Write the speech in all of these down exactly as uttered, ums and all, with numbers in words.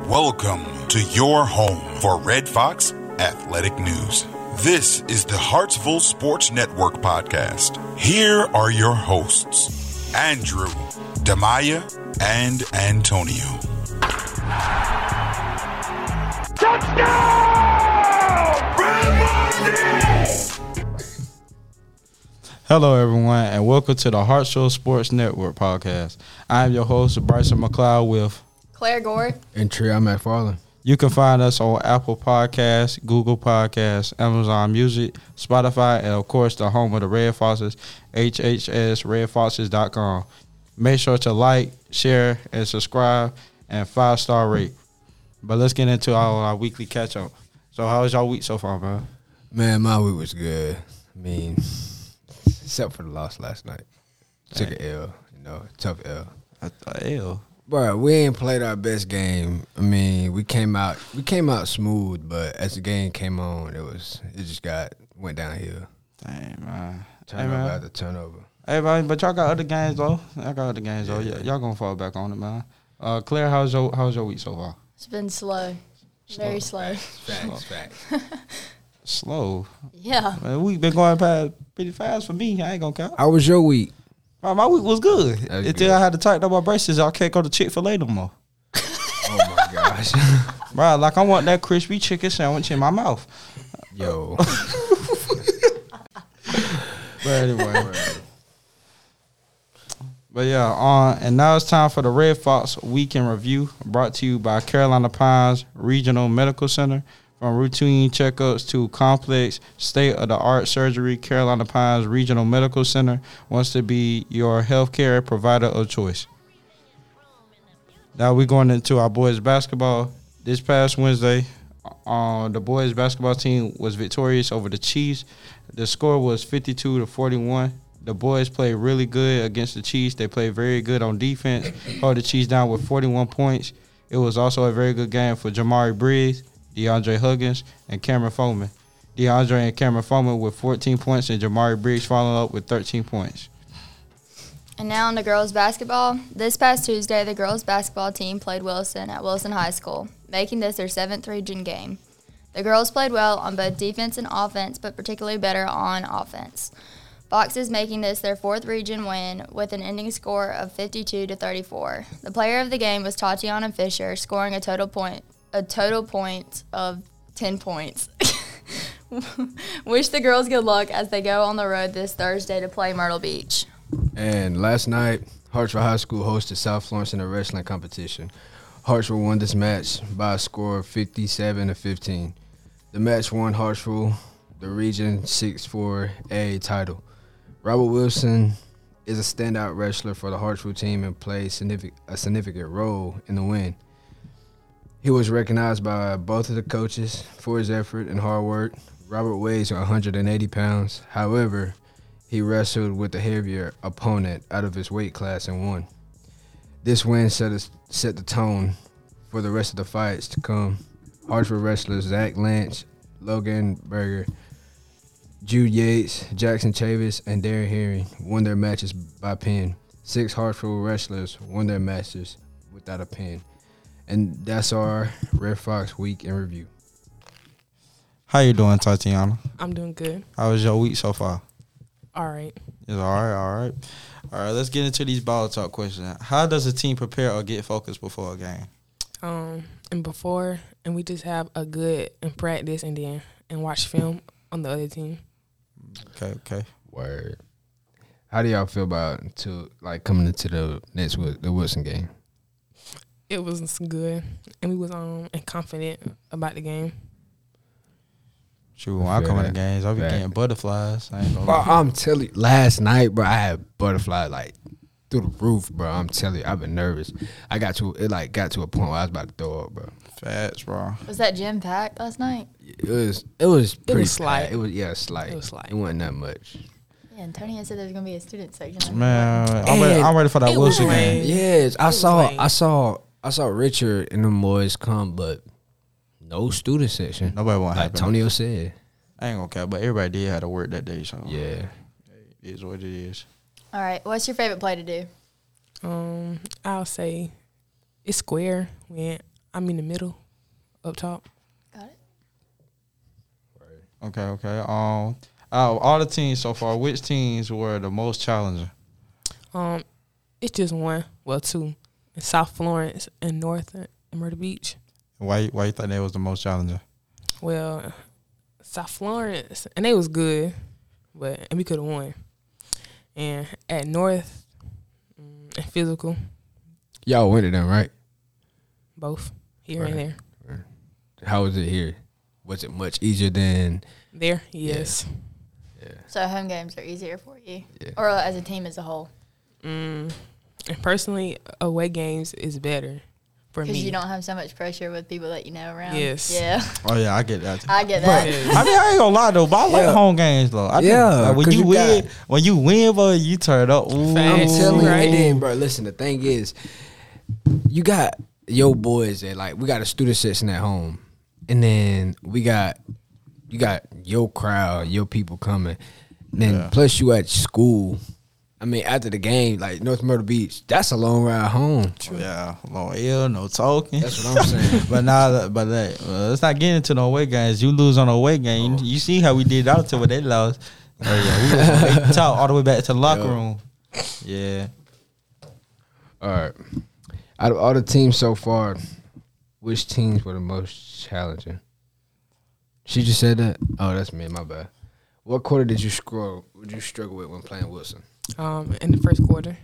Welcome to your home for Red Fox Athletic News. This is the Hartsville Sports Network podcast. Here are your hosts, Andrew, Damaya, and Antonio. Touchdown! Red Foxes! Hello, everyone, and welcome to the Hartsville Sports Network podcast. I am your host, Bryson McLeod, with Claire Gore and Trey McFarland. You can find us on Apple Podcasts, Google Podcasts, Amazon Music, Spotify, and, of course, the home of the Red Foxes, H H S red foxes dot com. Make sure to like, share, and subscribe, and five-star rate. But let's get into our, our weekly catch-up. So how was your week so far, man? Man, my week was good. I mean, except for the loss last night. Took an L, you know, tough L. A, a L? Bro, we ain't played our best game. I mean, we came out we came out smooth, but as the game came on, it was it just got went downhill. Dang, man. Turnover hey, man. after turnover. Hey, man, but y'all got other games, though. Y'all got other games, though. Y- y'all gonna fall back on it, man. Uh, Claire, how's your how's your week so far? It's been slow. Slow. Very slow. Facts, facts. Slow. Yeah. Man, week been going past pretty fast for me. I ain't gonna count. How was your week? Uh, my week was good. That's Until good. I had to tighten up my braces, I can't go to Chick-fil-A no more. Oh my gosh. Bro, like I want that crispy chicken sandwich in my mouth. Yo. But anyway. But yeah, on and now it's time for the Red Fox Week in Review, brought to you by Carolina Pines Regional Medical Center. From routine checkups to complex state-of-the-art surgery, Carolina Pines Regional Medical Center wants to be your healthcare provider of choice. Now we're going into our boys basketball. This past Wednesday, uh, the boys basketball team was victorious over the Chiefs. The score was fifty-two to forty-one. The boys played really good against the Chiefs. They played very good on defense, held the Chiefs down with forty-one points. It was also a very good game for Jamari Briggs, DeAndre Huggins, and Cameron Foreman. DeAndre and Cameron Foreman with fourteen points, and Jamari Briggs following up with thirteen points. And now on to girls basketball. This past Tuesday, the girls basketball team played Wilson at Wilson High School, making this their seventh region game. The girls played well on both defense and offense, but particularly better on offense. Foxes making this their fourth region win with an ending score of fifty-two to thirty-four. The player of the game was Tatiana Fisher, scoring a total point a total point of ten points. Wish the girls good luck as they go on the road this Thursday to play Myrtle Beach. And last night, Hartsville High School hosted South Florence in a wrestling competition. Hartsville won this match by a score of fifty-seven to fifteen. The match won Hartsville the Region six four A title. Robert Wilson is a standout wrestler for the Hartsville team and plays significant, a significant role in the win. He was recognized by both of the coaches for his effort and hard work. Robert weighs one hundred eighty pounds. However, he wrestled with a heavier opponent out of his weight class and won. This win set, a, set the tone for the rest of the fights to come. Hartsville wrestlers Zach Lynch, Logan Berger, Jude Yates, Jackson Chavis, and Darren Herring won their matches by pin. Six Hartsville wrestlers won their matches without a pin. And that's our Red Fox Week in Review. How you doing, Tatiana? I'm doing good. How was your week so far? All right. It's all right, all right. All right, let's get into these ball talk questions. How does a team prepare or get focused before a game? Um, and before, and we just have a good and practice, and then and watch film on the other team. Okay, okay. Word. How do y'all feel about to like coming into the next the Wilson game? It was good, and we was um and confident about the game. Shoot, when I come in the Fact. games, I be Fact. getting butterflies. I ain't gonna Bro, lie. I'm telling you, last night, bro, I had butterfly like through the roof, bro. I'm telling you, I've been nervous. I got to it like got to a point where I was about to throw up, bro. Facts, bro. Was that gym packed last night? It was it was pretty was slight. packed. It was yeah, slight. It was slight. It wasn't that much. Yeah, Antonio said there was going to be a student section. Man, I'm ready, I'm ready for that It was Wilson game. lame. Yes, I was saw lame. I saw I saw Richard and them boys come, but no student section. Nobody want to Like happen. Tonio said. I ain't gonna care, but everybody did have to work that day, so Yeah. it is what it is. All right. What's your favorite play to do? Um, I'll say it's square. When I'm in the middle, up top. Got it. Okay, okay. Um, out of all the teams so far, which teams were the most challenging? Um, it's just one, well, two, in South Florence and North and Myrtle Beach. Why? Why you think that was the most challenging? Well, South Florence, and they was good, but and we could have won. And at North mm, and Physical, Y'all went to them, right? both here Right. and there. How was it here? Was it much easier than? There, yes. Yeah. So home games are easier for you, Yeah. or as a team as a whole, Mm, and personally, away games is better for me. because you don't have so much pressure with people that you know around. Yes. Yeah, Oh yeah, I get that. I get that. Yes. I mean, I ain't gonna lie though, but I like Yeah. home games though. I do. Yeah, Like, when 'cause you, you win, got- when you win, bro, you turn up. Ooh. Facts. I'm telling you, Right. and then, bro, listen. The thing is, you got your boys that like we got a student section at home, and then we got you got your crowd, your people coming. Then Yeah. plus you at school. I mean, after the game, like North Myrtle Beach, that's a long ride home. Yeah, no ill, no talking. That's what I'm saying. But now, but like, well, let's not get into no away games. You lose on a away game. You see how we did out to when they lost. Oh yeah, we was from eight to top all the way back to the locker Yeah. room. Yeah. All right. Out of all the teams so far, which teams were the most challenging? She just said that. Oh, that's me. My bad. What quarter did you scroll? Would you struggle with when playing Wilson? Um, in the first quarter,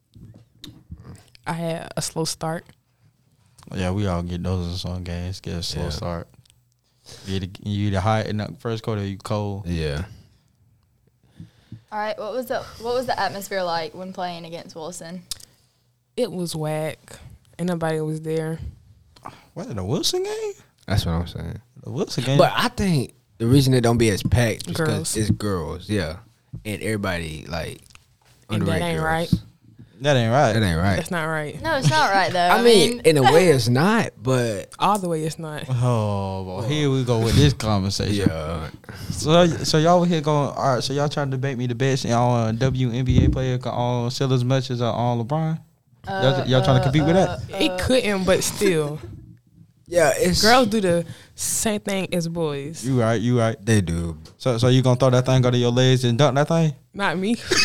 I had a slow start. Yeah, we all get those in some games. Get a slow Yeah. start. You either, you either hot in the first quarter or you cold. Yeah. All right, what was the what was the atmosphere like when playing against Wilson? It was whack, and nobody was there. What, the Wilson game? That's what I'm saying. The Wilson game? But I think the reason it don't be as packed is because Girls. it's girls, yeah, and everybody like And that underage ain't girls. right. that ain't right. That ain't right. That's not right. No, it's not right though. I, mean, in a way, it's not, but All the way, it's not. Oh, boy, here we go with this conversation. yeah, So, so y'all were here going. All right. So y'all trying to debate me the best on uh, W N B A player can all sell as much as uh, on LeBron. Y'all, y'all trying to compete with that? It couldn't, but still, yeah. It's girls do the same thing as boys. You right. You right. They do. So, so you gonna throw that thing under your legs and dunk that thing? Not me. She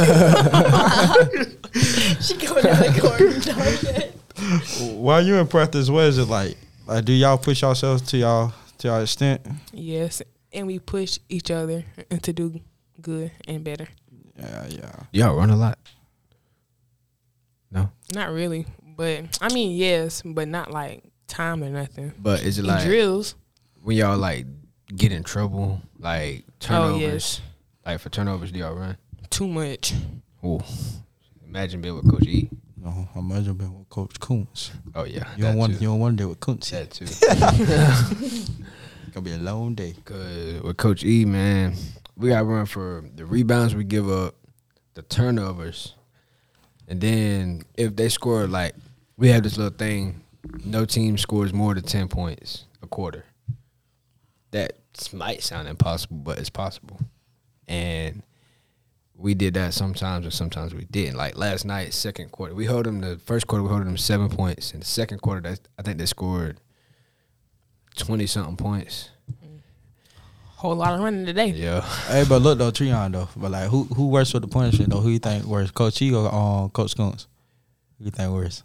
going down the court and dunk it. While you in practice, what is it like? Like, do y'all push yourselves to y'all to y'all extent? Yes, and we push each other to do good and better. Yeah, yeah. Y'all run a lot. No, Not really, but I mean, yes, but not like time or nothing. but is it In like drills. when y'all like get in trouble, like turnovers? Oh yes, Like for turnovers, do y'all run? too much. Ooh, imagine being with Coach E. No, I'm imagine being with Coach Kuntz. Oh yeah, You that don't want too. you don't want to deal with Kuntz. that too. It's gonna be a long day. Cause with Coach E, man, we got to run for the rebounds we give up, the turnovers, and then if they score, like we have this little thing, no team scores more than ten points a quarter. That might sound impossible, but it's possible, and we did that sometimes, and sometimes we didn't. Like last night, second quarter, we held them. The first quarter, we held them seven points. In the second quarter, they, I think they scored twenty something points. Whole lot of running today. Yeah. Hey, but look though, Treon though. But like, who who worse with the punishment though? Who you think worse, Coach E or um, Coach Kuntz? Who you think worse?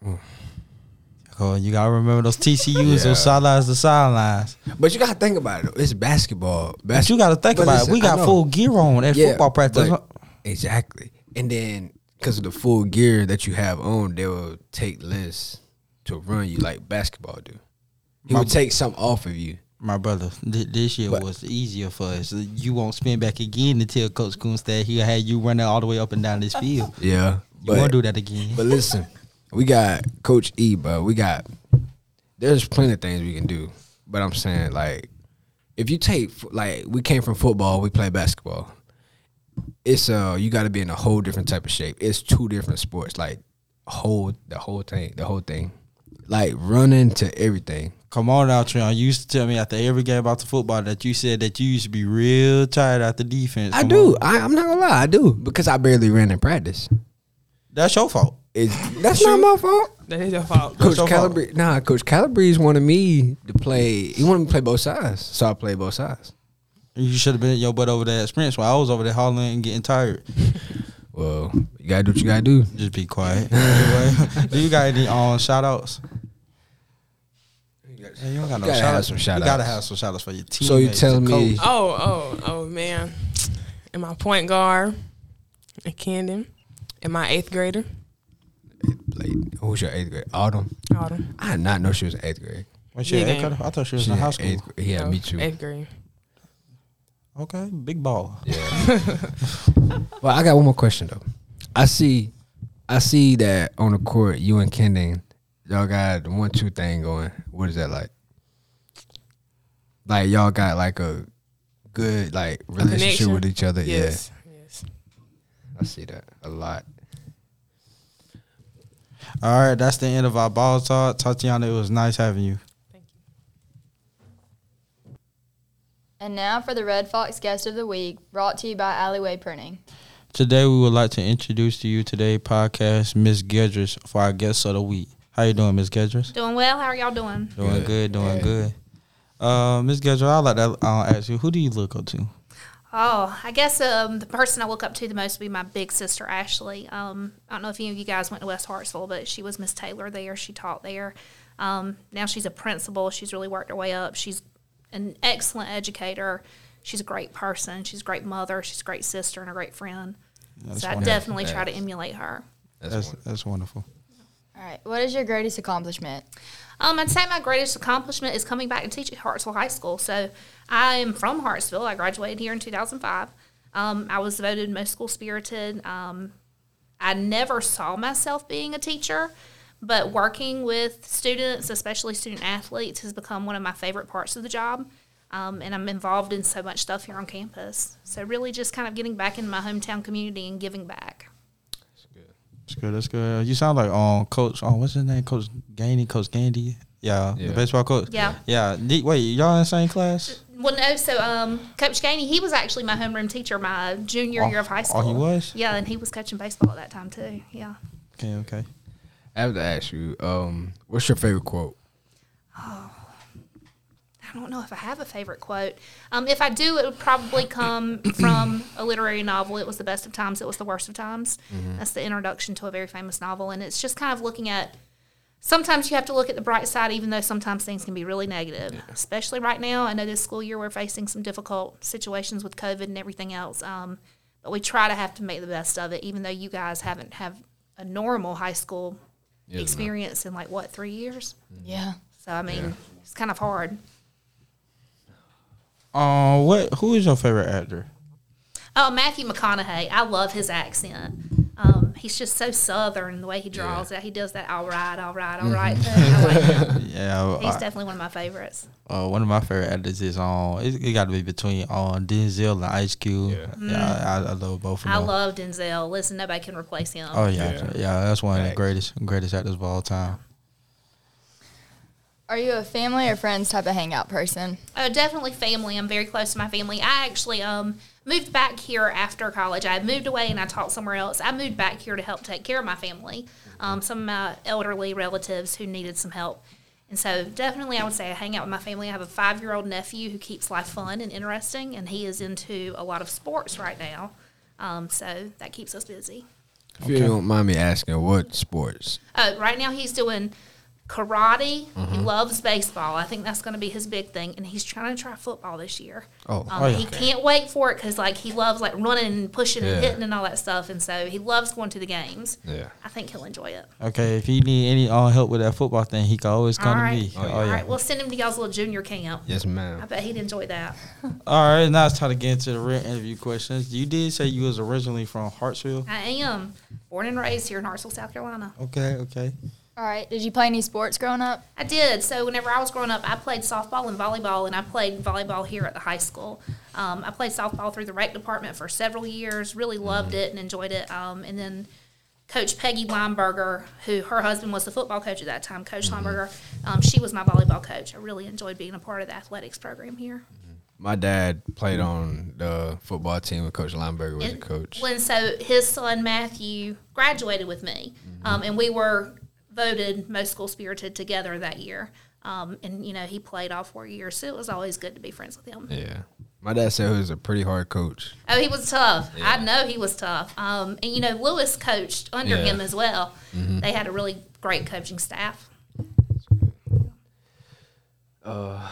Oh, you gotta remember those T C Us, Yeah. those sidelines, the sidelines. But you gotta think about it. Though. It's basketball. But Bas- you gotta think But about listen, it. We I got know. full gear on at Yeah, football practice. but- exactly. And then because of the full gear that you have on, they will take less to run you like basketball do. He My- would take something off of you. My brother, th- this year But- was easier for us. You won't spin back again until Coach Kuntz that he'll have you running all the way up and down this field. Yeah. You won't But, do that again. but listen, we got Coach E, bro. We got, there's plenty of things we can do. But I'm saying, like, if you take, f- like, we came from football, we play basketball. It's, uh, you got to be in a whole different type of shape. It's two different sports, like, whole, the whole thing, the whole thing. Like, running to everything. Come on now, Treon. You used to tell me after every game about the football that you said that you used to be real tired after defense. I Come do. on. I, I'm not gonna lie, I do because I barely ran in practice. That's your fault. It's, that's not my fault. That is your fault. Coach your fault. Calabrese, nah, Coach Calabrese wanted me to play. He wanted me to play both sides, so I played both sides. You should have been your butt over there at Sprints while I was over there hollering and getting tired. Well, you gotta do what you gotta do. Just be quiet. Anyway, do you got any um, shout outs? Yeah, you don't got no gotta shout have outs. some shout You gotta outs. have some shout outs for your team. So you telling me- Oh, oh, oh, man. And my point guard at Camden. And my eighth grader. Like, who was your eighth grade? Autumn. Autumn. I did not know she was in eighth grade. Wait, she Yeah, eighth gang. grade? I thought she was She in in high school. eighth grade. Yeah, Oh, me too. Eighth grade. Okay, big ball. Yeah. Well, I got one more question though. I see, I see that on the court, you and Kendon, y'all got the one two thing going. What is that like? Like y'all got like a good like relationship connection? with each other. Yes. Yes. Yeah, I see that a lot. All right, that's the end of our ball talk. Tatiana, it was nice having you. And now for the Red Fox Guest of the Week, brought to you by Alleyway Printing. Today, we would like to introduce to you today's podcast, Miss Gedris, for our guest of the week. How you doing, Miss Gedris? Doing well. How are y'all doing? Doing Good. good, doing Yeah. good. Uh, Miss Gedris, I'd like to uh, ask you, who do you look up to? Oh, I guess um, the person I look up to the most would be my big sister, Ashley. Um, I don't know if any of you guys went to West Hartsville, but she was Miss Taylor there. She taught there. Um, now she's a principal. She's really worked her way up. She's an excellent educator. She's a great person. She's a great mother. She's a great sister and a great friend. That's so I wonderful. definitely try to emulate her. That's, That's one. that's wonderful. All right, what is your greatest accomplishment? Um, I'd say my greatest accomplishment is coming back and teaching at Hartsville High School. So I am from Hartsville. I graduated here in two thousand five. Um, I was voted most school spirited. Um, I never saw myself being a teacher, but working with students, especially student athletes, has become one of my favorite parts of the job. Um, and I'm involved in so much stuff here on campus. So really just kind of getting back in my hometown community and giving back. That's good. That's good. You sound like um Coach. Oh, what's his name? Coach Gainey. Coach Gandy. Yeah, Yeah. the baseball coach. Yeah. Yeah. Ne- Wait, y'all in the same class? Well, no, so um, Coach Gainey, he was actually my homeroom teacher my junior Oh, year of high oh, school. he was? Yeah, and he was coaching baseball at that time, too. Yeah. Okay. Okay. I have to ask you, um, what's your favorite quote? I don't know if I have a favorite quote. Um, if I do, it would probably come from a literary novel. It was the best of times. It was the worst of times. That's the introduction to a very famous novel. And it's just kind of looking at, sometimes you have to look at the bright side, even though sometimes things can be really negative, especially right now. I know this school year we're facing some difficult situations with COVID and everything else. Um, but we try to have to make the best of it, even though you guys haven't have a normal high school Yes, experience in like, what, three years? Yeah. So, I mean, it's kind of hard. Uh, what? Who is your favorite actor? Oh, Matthew McConaughey. I love his accent. Um, he's just so southern, the way he draws it. He does that all right, all right, all right thing. I like him. Yeah. He's I- definitely one of my favorites. Uh, one of my favorite actors is on. Um, it, it got to be between on Denzel and Ice Cube. Yeah. Yeah, I, I love both of them. I love Denzel. Listen, nobody can replace him. Oh yeah, Yeah. yeah, that's one of the Facts. greatest greatest actors of all time. Are you a family or friends type of hangout person? Oh, definitely family. I'm very close to my family. I actually um moved back here after college. I had moved away and I taught somewhere else. I moved back here to help take care of my family, um, some of my elderly relatives who needed some help. And so definitely I would say I hang out with my family. I have a five-year-old nephew who keeps life fun and interesting, and he is into a lot of sports right now. Um, so that keeps us busy. If you don't mind me asking, what sports? Uh, right now he's doing karate. He loves baseball. I think that's going to be his big thing, and he's trying to try football this year. Oh, Um, Oh, yeah. He can't wait for it because like he loves like running and pushing Yeah. and hitting and all that stuff, and so he loves going to the games. yeah. I think he'll enjoy it. Okay, if you need any uh, help with that football thing, he can always come All right. to me. Oh, yeah. Oh, All yeah. right, we'll send him to y'all's little junior camp. Yes, I ma'am. bet he'd enjoy that. All right, now it's time to get into the real interview questions. You did say you was originally from Hartsville. I am born and raised here in Hartsville, South Carolina. Okay, okay. All right, did you play any sports growing up? I did. So whenever I was growing up, I played softball and volleyball, and I played volleyball here at the high school. Um, I played softball through the rec department for several years, really loved it and enjoyed it. Um, and then Coach Peggy Weinberger, who her husband was the football coach at that time, Coach Weinberger, um, she was my volleyball coach. I really enjoyed being a part of the athletics program here. My dad played on the football team with Coach Lineberger was a And coach. When so his son Matthew graduated with me, um, and we were voted most school spirited together that year. Um, and, you know, he played all four years, so it was always good to be friends with him. Yeah. My dad said he was a pretty hard coach. Oh, he was tough. Yeah. I know he was tough. Um, and, you know, Lewis coached under Yeah. him as well. Mm-hmm. They had a really great coaching staff. Uh,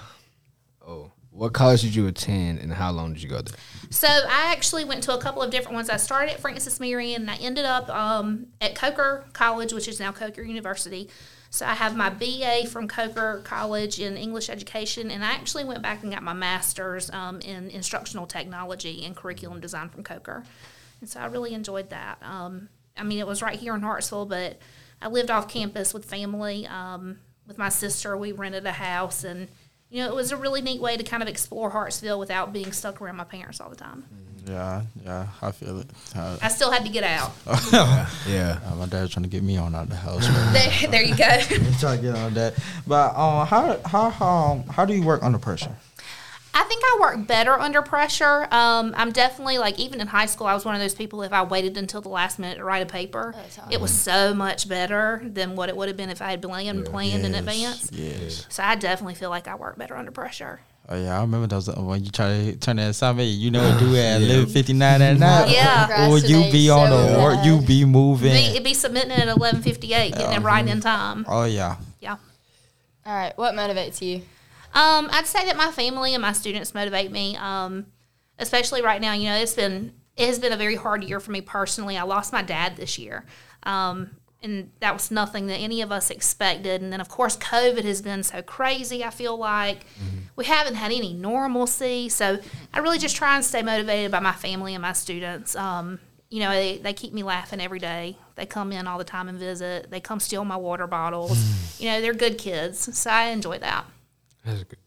oh. What college did you attend, and how long did you go there? So I actually went to a couple of different ones. I started at Francis Marion, and I ended up um, at Coker College, which is now Coker University. So I have my B A from Coker College in English education, and I actually went back and got my master's um, in instructional technology and curriculum design from Coker. And so I really enjoyed that. Um, I mean, it was right here in Hartsville, but I lived off campus with family. Um, with my sister, we rented a house, and you know, it was a really neat way to kind of explore Hartsville without being stuck around my parents all the time. Yeah, yeah, I feel it. Uh, I still had to get out. Yeah. uh, my dad's trying to get me on out of the house. There, there you go. He's trying to get on that. But um, how how how how do you work under pressure? I think I work better under pressure. Um, I'm definitely, like, even in high school, I was one of those people, if I waited until the last minute to write a paper, it was so much better than what it would have been if I had planned, planned in advance. Yes. So I definitely feel like I work better under pressure. Oh yeah, I remember those when you try to turn that assignment. You know what to do at eleven fifty nine at night. Yeah. Or you be on So the work, you be moving. Be, it'd be submitting at eleven fifty-eight, getting it right in time. Oh yeah. Yeah. All right, what motivates you? Um, I'd say that my family and my students motivate me, um, especially right now. You know, it's been it has been a very hard year for me personally. I lost my dad this year, um, and that was nothing that any of us expected. And then, of course, COVID has been so crazy. I feel like mm-hmm. we haven't had any normalcy. So I really just try and stay motivated by my family and my students. Um, you know, they, they keep me laughing every day. They come in all the time and visit. They come steal my water bottles. You know, they're good kids, so I enjoy that. That's good.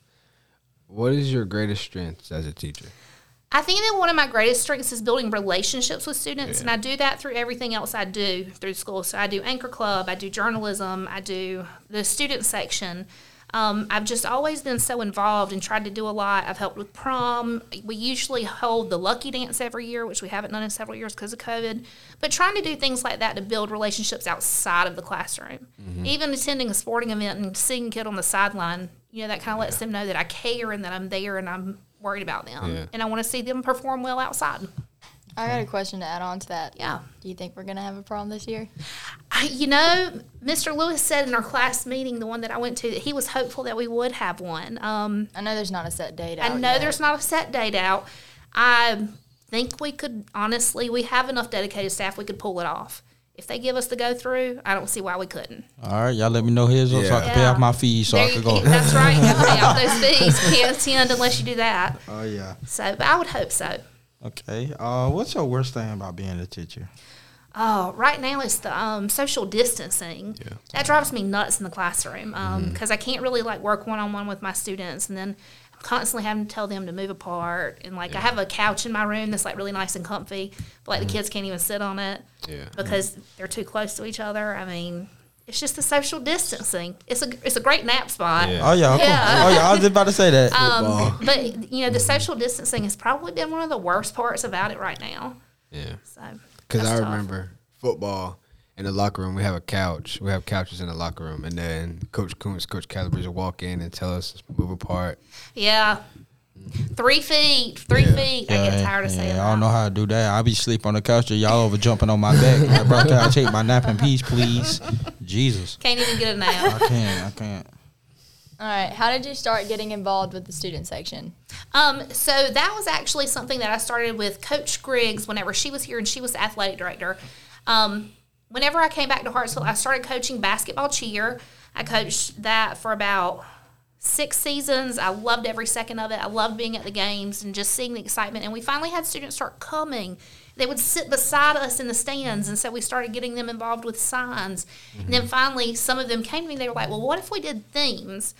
What is your greatest strength as a teacher? I think that one of my greatest strengths is building relationships with students, yeah. and I do that through everything else I do through school. So I do Anchor Club, I do journalism, I do the student section. Um, I've just always been so involved and tried to do a lot. I've helped with prom. We usually hold the Lucky Dance every year, which we haven't done in several years because of COVID. But trying to do things like that to build relationships outside of the classroom. Mm-hmm. Even attending a sporting event and seeing a kid on the sideline, you know, that kind of lets yeah. them know that I care and that I'm there and I'm worried about them. Yeah. And I want to see them perform well outside. I got a question to add on to that. Yeah. Do you think we're going to have a prom this year? I, you know, Mister Lewis said in our class meeting, the one that I went to, that he was hopeful that we would have one. Um, I know there's not a set date out I know yet. there's not a set date out. I think we could, honestly, we have enough dedicated staff we could pull it off. If they give us the go through, I don't see why we couldn't. All right, y'all let me know his yeah. so I can yeah. pay off my fees so there I can go. That's right. You got to pay off those fees. You can't attend unless you do that. Oh, yeah. So, but I would hope so. Okay. Uh, what's your worst thing about being a teacher? Oh, right now it's the um, social distancing. Yeah. That drives me nuts in the classroom because um, mm-hmm. I can't really like work one-on-one with my students, and then I'm constantly having to tell them to move apart. And like yeah. I have a couch in my room that's like really nice and comfy, but like mm-hmm. the kids can't even sit on it yeah. because mm-hmm. they're too close to each other. I mean, it's just the social distancing. It's a it's a great nap spot. Yeah. Oh yeah, yeah. Oh yeah. I was just about to say that. Um, but you know, the social distancing has probably been one of the worst parts about it right now. Yeah. So because I tough. remember football in the locker room. We have a couch. We have couches in the locker room, and then Coach Kuntz, Coach Calabrese will walk in and tell us to move apart. Yeah. Three feet, three yeah. feet. Yeah, I get tired of yeah, saying that. I don't know how to do that. I be sleep on the couch. Y'all over jumping on my back. Bro, can I take my nap in peace, please? Jesus. Can't even get a nap. I can't. I can't. All right. How did you start getting involved with the student section? Um, so that was actually something that I started with Coach Griggs whenever she was here and she was the athletic director. Um, whenever I came back to Hartsville, I started coaching basketball cheer. I coached that for about six seasons. I loved every second of it. I loved being at the games and just seeing the excitement. And we finally had students start coming. They would sit beside us in the stands, and so we started getting them involved with signs. Mm-hmm. And then finally, some of them came to me. They were like, well, what if we did themes?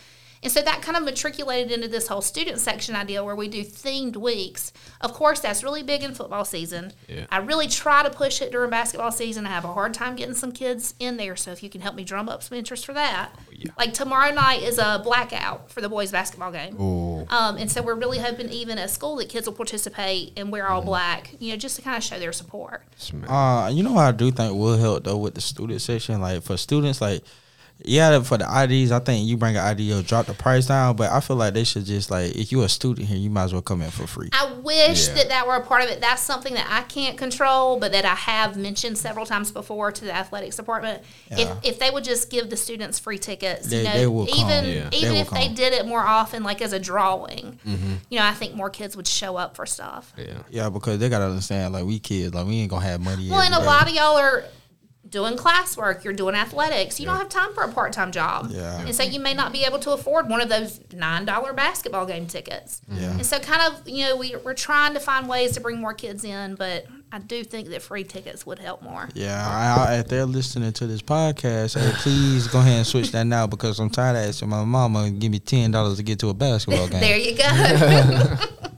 And so that kind of matriculated into this whole student section idea where we do themed weeks. Of course, that's really big in football season. Yeah. I really try to push it during basketball season. I have a hard time getting some kids in there, so if you can help me drum up some interest for that. Yeah. Like tomorrow night is a blackout for the boys' basketball game. Ooh. Um, and so we're really hoping even at school that kids will participate and wear all black, you know, just to kind of show their support. Smack. Uh, you know what I do think will help though with the student section, like for students, like yeah, for the I Ds, I think you bring an I D, you'll drop the price down. But I feel like they should just like, if you're a student here, you might as well come in for free. I wish Yeah. that that were a part of it. That's something that I can't control, but that I have mentioned several times before to the athletics department. Yeah. If if they would just give the students free tickets, They- you know, they will come. even Yeah. They even will if they come. did it more often, like as a drawing, Mm-hmm. you know, I think more kids would show up for stuff. Yeah. Yeah, because they gotta understand, like we kids, like we ain't gonna have money. Well, and a every lot day. of y'all are doing classwork, you're doing athletics. You don't have time for a part-time job. Yeah. And so you may not be able to afford one of those nine dollar basketball game tickets. Yeah. And so kind of, you know, we, we're trying to find ways to bring more kids in, but I do think that free tickets would help more. Yeah, I, I, if they're listening to this podcast, hey, please go ahead and switch that now because I'm tired of asking my mama to give me ten dollars to get to a basketball game. There you go.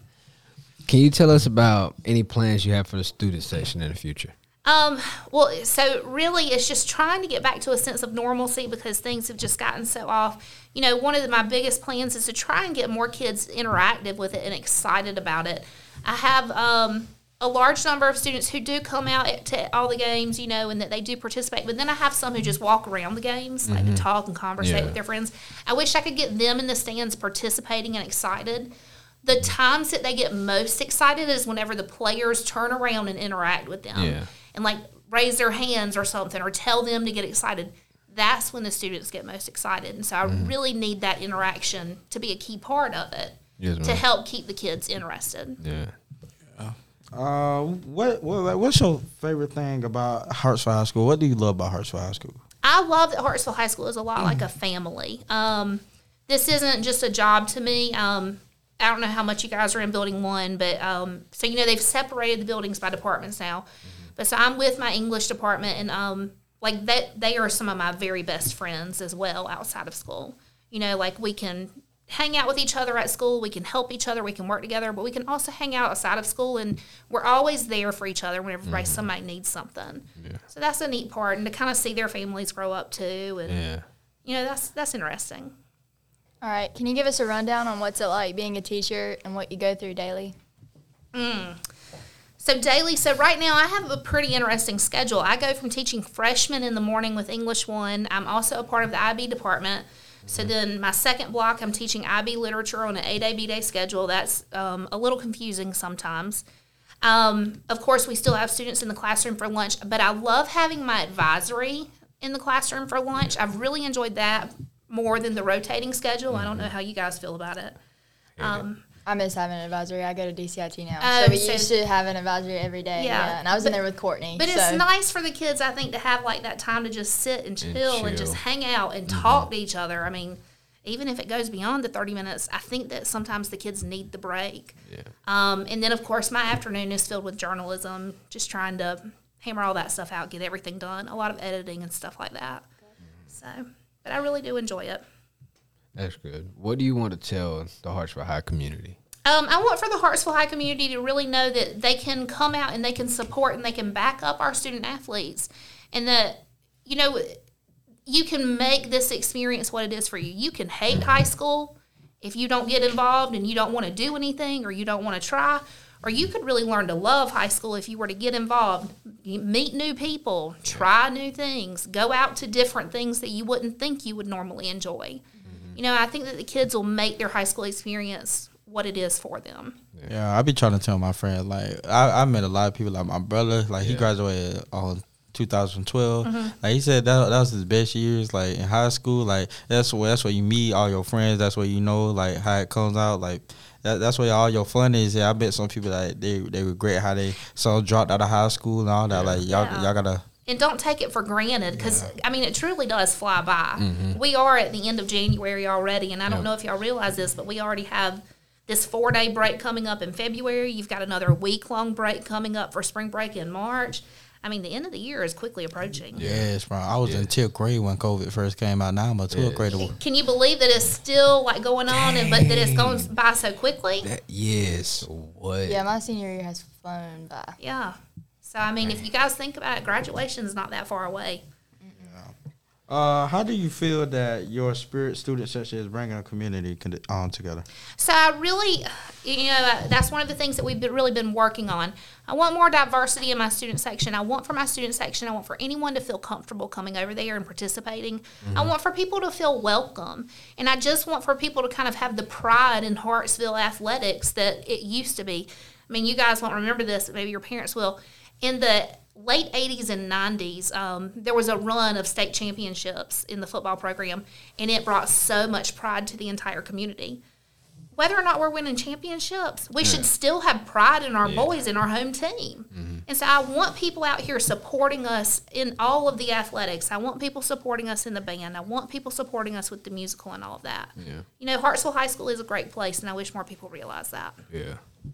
Can you tell us about any plans you have for the student section in the future? Um, well, so really it's just trying to get back to a sense of normalcy because things have just gotten so off. You know, one of the, my biggest plans is to try and get more kids interactive with it and excited about it. I have um, a large number of students who do come out at- to all the games, you know, and that they do participate. But then I have some who just walk around the games, like to talk and conversate Yeah. with their friends. I wish I could get them in the stands participating and excited. The times that they get most excited is whenever the players turn around and interact with them. Yeah. And like raise their hands or something or tell them to get excited. That's when the students get most excited. And so I really need that interaction to be a key part of it Yes, to ma'am. help keep the kids interested. Yeah. Uh, what what like, what's your favorite thing about Hartsville High School? What do you love about Hartsville High School? I love that Hartsville High School is a lot like a family. Um, this isn't just a job to me. Um, I don't know how much you guys are in Building One, but um, so you know they've separated the buildings by departments now. But so I'm with my English department, and um, like that, they are some of my very best friends as well outside of school. You know, like we can hang out with each other at school, we can help each other, we can work together, but we can also hang out outside of school, and we're always there for each other whenever mm-hmm. somebody needs something. Yeah. So that's a neat part, and to kind of see their families grow up too, and Yeah. you know that's that's interesting. All right, can you give us a rundown on what's it like being a teacher and what you go through daily? Mm. So daily, so right now I have a pretty interesting schedule. I go from teaching freshmen in the morning with English one. I'm also a part of the I B department. So then my second block, I'm teaching I B literature on an A-Day, B-Day schedule. That's um, a little confusing sometimes. Um, of course, we still have students in the classroom for lunch, but I love having my advisory in the classroom for lunch. I've really enjoyed that more than the rotating schedule. I don't know how you guys feel about it. Um, I miss having an advisory. I go to D C I T now. Oh, so we so- used to have an advisory every day. Yeah. Yeah. And I was in there with Courtney. But so. it's nice for the kids, I think, to have like that time to just sit and chill and, chill. just hang out and talk to each other. I mean, even if it goes beyond the thirty minutes, I think that sometimes the kids need the break. Yeah. Um, and then, of course, my afternoon is filled with journalism, just trying to hammer all that stuff out, get everything done, a lot of editing and stuff like that. So, but I really do enjoy it. That's good. What do you want to tell the Hartsville High community? Um, I want for the Hartsville High community to really know that they can come out and they can support and they can back up our student athletes, and that, you know, you can make this experience what it is for you. You can hate high school if you don't get involved and you don't want to do anything or you don't want to try, or you could really learn to love high school if you were to get involved, you meet new people, try new things, go out to different things that you wouldn't think you would normally enjoy. You know, I think that the kids will make their high school experience what it is for them. Yeah, I be trying to tell my friends, like, I, I met a lot of people, like my brother, like, he Yeah. graduated on two thousand twelve. Mm-hmm. Like, he said that, that was his best years, like, in high school. Like, that's where, that's where you meet all your friends. That's where you know, like, how it comes out. Like, that, that's where all your fun is. Yeah, I bet some people, like, they, they regret how they so dropped out of high school and all that. Like, y'all, Yeah. y'all gotta... And don't take it for granted because, I mean, it truly does fly by. Mm-hmm. We are at the end of January already, and I don't Yeah. know if y'all realize this, but we already have this four-day break coming up in February. You've got another week-long break coming up for spring break in March. I mean, the end of the year is quickly approaching. Yes, bro. I was Yeah. in tenth grade when COVID first came out. Now I'm a twelfth Yeah. grader. Can you believe that it's still like going on, and but that it's going by so quickly? That, yes. What? Yeah, my senior year has flown by. Yeah. So I mean, if you guys think about it, graduation is not that far away. Uh, how do you feel that your spirit student section is bringing a community con- on together? So I really, you know, that's one of the things that we've been, really been working on. I want more diversity in my student section. I want for my student section, I want for anyone to feel comfortable coming over there and participating. Mm-hmm. I want for people to feel welcome. And I just want for people to kind of have the pride in Hartsville athletics that it used to be. I mean, you guys won't remember this, but maybe your parents will. In the late eighties and nineties, um, there was a run of state championships in the football program, and it brought so much pride to the entire community. Whether or not we're winning championships, we yeah. should still have pride in our yeah. boys and our home team. Mm-hmm. And so I want people out here supporting us in all of the athletics. I want people supporting us in the band. I want people supporting us with the musical and all of that. Yeah. You know, Hartsville High School is a great place, and I wish more people realize that. Yeah.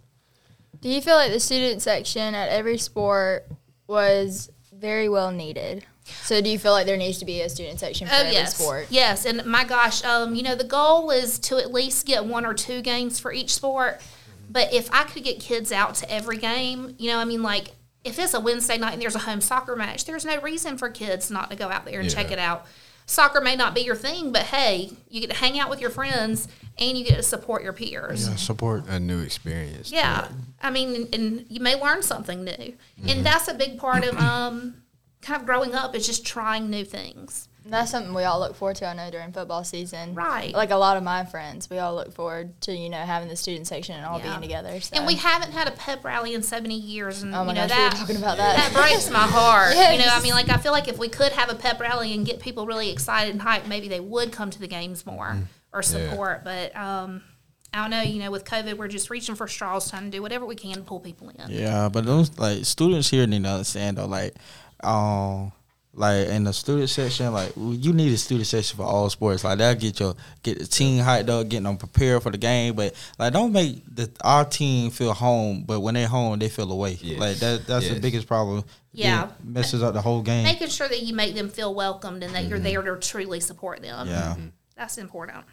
Do you feel like the student section at every sport was very well needed? So do you feel like there needs to be a student section for oh, every yes. sport? Yes, and my gosh, um, you know, the goal is to at least get one or two games for each sport. But if I could get kids out to every game, you know, I mean, like, if it's a Wednesday night and there's a home soccer match, there's no reason for kids not to go out there and yeah. check it out. Soccer may not be your thing, but hey, you get to hang out with your friends and you get to support your peers. Yeah, support a new experience. Yeah. too. I mean, and you may learn something new. Mm-hmm. And that's a big part of um, kind of growing up is just trying new things. That's something we all look forward to, I know, during football season. Right. Like a lot of my friends, we all look forward to, you know, having the student section and all Yeah. being together. So. And we haven't had a pep rally in seventy years. And, Oh my you know, gosh, that, we were talking about that. That breaks my heart. Yes. You know, I mean, like, I feel like if we could have a pep rally and get people really excited and hyped, maybe they would come to the games more or support. Yeah. But, um, I don't know, you know, with COVID, we're just reaching for straws, trying to do whatever we can to pull people in. Yeah, but those, like, students here need to understand, though, like, um, like in the student section, like you need a student section for all sports. Like that'll get your get the team hyped up, getting them prepared for the game. But like don't make the our team feel home, but when they're home, they feel away. Yes. Like that that's yes. the biggest problem. Yeah, it messes up the whole game. Making sure that you make them feel welcomed and that mm-hmm. you're there to truly support them. Yeah, mm-hmm. that's important.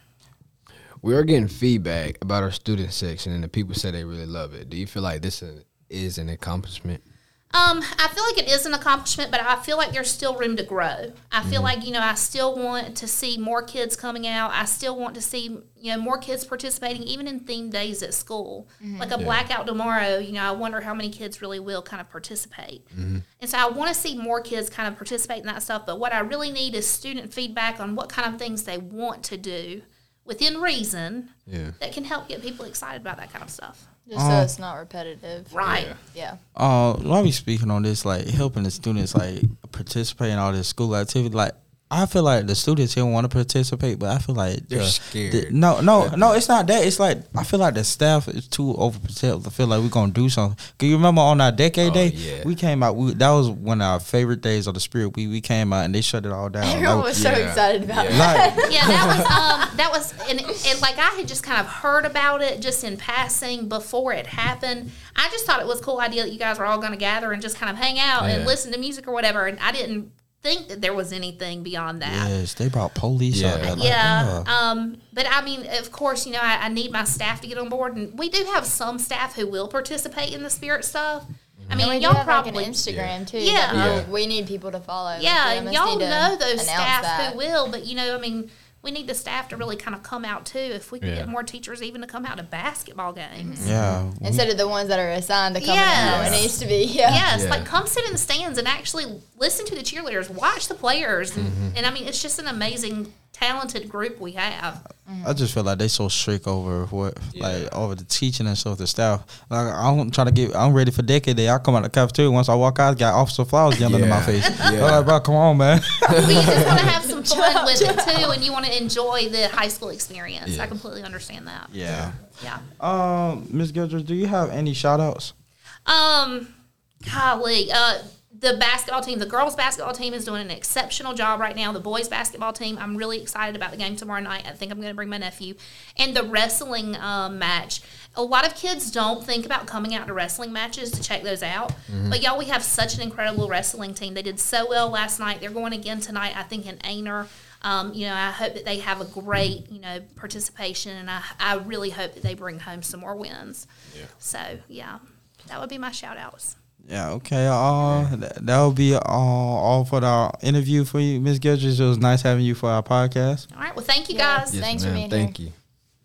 We are getting feedback about our student section, and the people say they really love it. Do you feel like this is an accomplishment? Um, I feel like it is an accomplishment, but I feel like there's still room to grow. I feel mm-hmm. like, you know, I still want to see more kids coming out. I still want to see, you know, more kids participating, even in themed days at school. Mm-hmm. Like a yeah. blackout tomorrow, you know, I wonder how many kids really will kind of participate. Mm-hmm. And so I want to see more kids kind of participate in that stuff, but what I really need is student feedback on what kind of things they want to do within reason yeah. that can help get people excited about that kind of stuff. Just so Um, it's not repetitive. Right. Yeah. Uh, while we speaking on this, like helping the students like participate in all this school activity, like I feel like the students here want to participate, but I feel like they're the, scared. The, no, no, no, it's not that. It's like I feel like the staff is too overprotective. I feel like we're gonna do something. Can you remember on our decade Oh, day? yeah. We came out. We, that was one of our favorite days of the Spirit. We we came out and they shut it all down. Everyone Like, was so yeah. excited about Yeah. that. like, Yeah, that was um, that was and, and like I had just kind of heard about it just in passing before it happened. I just thought it was a cool idea that you guys were all going to gather and just kind of hang out and Yeah. listen to music or whatever. And I didn't think that there was anything beyond that. yes, they brought police Yeah. out there. Like, Yeah, uh, um, but I mean, of course, you know, I, I need my staff to get on board, and we do have some staff who will participate in the spirit stuff. I mean, And we do y'all have probably like an Instagram too. Yeah. that Yeah. we need people to follow. Yeah, We and almost y'all need to know those announce staff that. who will, but you know, I mean, we need the staff to really kind of come out too. If we could Yeah. get more teachers even to come out to basketball games. yeah, we- Instead of the ones that are assigned to come Yes. out, it needs to be. Yeah. Yes, Yeah. like come sit in the stands and actually listen to the cheerleaders, watch the players, Mm-hmm. and, and I mean, it's just an amazing, talented group we have. I just feel like they so strict over what, Yeah. like over the teaching and stuff, the staff. Like I'm trying to get, I'm ready for decade day. I come out the cafeteria once I walk out, got Officer Flowers yelling in my Yeah. face. Yeah. I'm like, bro, come on, man. But you just want to have some fun with it too, and you want to enjoy the high school experience. Yeah. I completely understand that. Yeah. Yeah. Um, Miss Gilders, do you have any shout outs? Um, golly, uh, the basketball team, the girls basketball team is doing an exceptional job right now. The boys basketball team, I'm really excited about the game tomorrow night. I think I'm going to bring my nephew. And the wrestling um, match, a lot of kids don't think about coming out to wrestling matches to check those out. Mm-hmm. But, y'all, we have such an incredible wrestling team. They did so well last night. They're going again tonight, I think, in Aner. Um, you know, I hope that they have a great, you know, participation, and I, I really hope that they bring home some more wins. Yeah. So, yeah, that would be my shout-outs. Yeah, okay. Uh, that, that will be uh, all for the interview for you, Miz Gildress. It was nice having you for our podcast. All right. Well, thank you, Yeah. guys. Yes, Thanks ma'am. for being Thank here. you.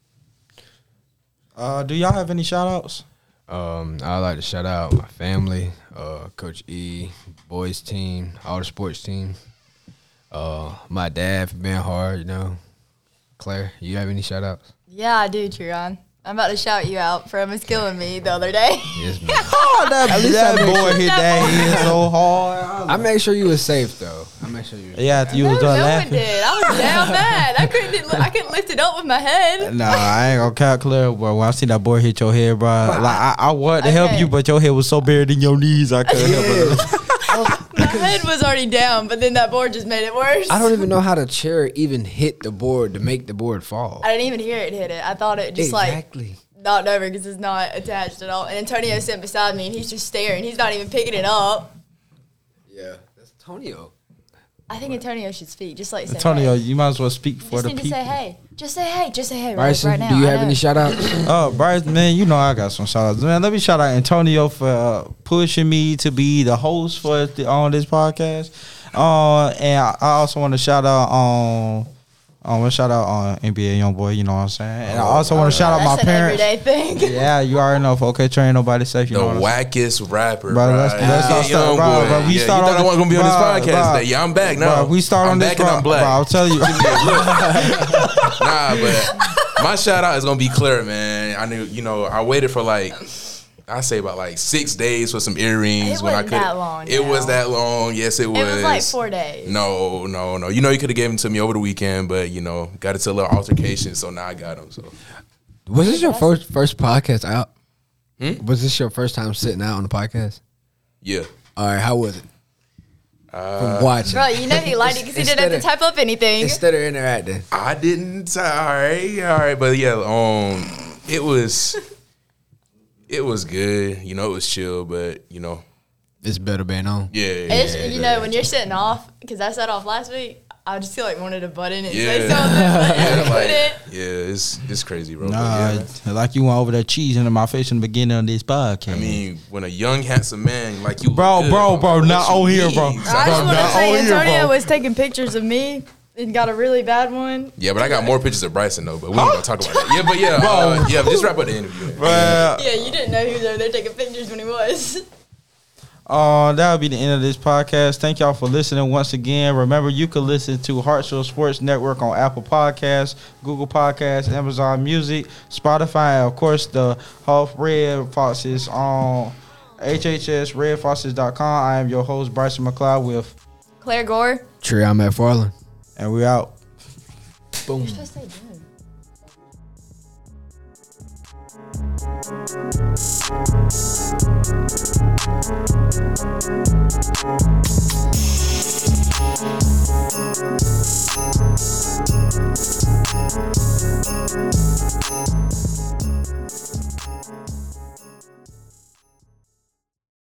Uh, do y'all have any shout-outs? Um, I'd like to shout out my family, uh, Coach E, boys team, all the sports team. Uh, my dad for being hard, you know. Claire, you have any shout outs? Yeah, I do, Trion. I'm about to shout you out for almost killing me the other day. Yes, ma'am. Oh, that, that boy hit that head so hard. I made sure you was safe though. I made sure you was Yeah, you No, was no done one laughing. did. I was down bad. I couldn't. I couldn't lift it up with my head. No, I ain't gonna calculate, bro. When I see that boy hit your head, bro, like I, I wanted to help Okay. you, but your head was so buried in your knees, I couldn't help it. My head was already down, but then that board just made it worse. I don't even know how the chair even hit the board to make the board fall. I didn't even hear it hit it. I thought it just like exactly. knocked over because it's not attached at all. And Antonio sitting beside me, and he's just staring. He's not even picking it up. Yeah, that's Antonio. I think Antonio should speak, just like say Antonio, hey. you might as well speak You for just the need to people. say hey. Just say hey. Just say hey right, Bryson, right now. do you I have know. any shout outs? Oh, Bryce, man, you know I got some shout outs. Man, let me shout out Antonio for uh, pushing me to be the host for the, on this podcast. Uh, and I, I also want to shout out on. I want to shout out on N B A Youngboy, you know what I'm saying? And I also want to shout out my That's an parents. everyday thing. Yeah, you already know. If okay, train nobody safe. You The know what I'm saying? wackest rapper, Bro, bro. let's- let's not start- bro, bro, we yeah, start you on thought I the- wasn't gonna be on this bro, podcast bro. today. Yeah, I'm back now. Bro, we start I'm on this. back and bro, I'm black. Bro, I'll tell you. Nah, but my shout out is gonna be Claire, man. I knew, you know, I waited for like, I say about like six days for some earrings It when I wasn't could. that long, It now. was that long. Yes, it was. It was like four days. No, no, no. You know, you could have given them to me over the weekend, but you know, got into a little altercation, so now I got them. So Was this your first first podcast out? Hmm? Was this your first time sitting out on the podcast? yeah. All right, how was it? Uh, From watching. Bro, you know he liked it because he didn't have to Instead type up anything. Instead of interacting. I didn't. All right, all right, but yeah, um, it was, it was good. You know, it was chill, but you know, It's better being on. yeah, yeah, It's, yeah, you know, when you're sitting off, because I sat off last week, I just feel like wanted to butt in and say Yeah. something. But yeah, I like, couldn't. yeah, it's it's crazy, bro. But Nah, yeah, like you went over there cheesing in my face in the beginning of this podcast. I mean, when a young handsome man like you, Bro, look good, bro, bro, what not you on here, need? bro. I Bro, just want to not say on here, Antonio bro. was taking pictures of me and got a really bad one. Yeah, but I got more pictures of Bryson though. But we ain't gonna talk about that. Yeah, but yeah, uh, yeah. But just wrap up the interview. Bruh. Yeah, you didn't know he was over there taking pictures when he was. Uh, that'll be the end of this podcast. Thank y'all for listening once again. Remember, you can listen to Hartsville Sports Network on Apple Podcasts, Google Podcasts, Amazon Music, Spotify, and of course the Huff Red Foxes on H H S red foxes dot com. I am your host, Bryson McLeod, with, Claire Gore. Trey, I'm at Farland. and we out. Boom. You're supposed to say good. We'll be right back.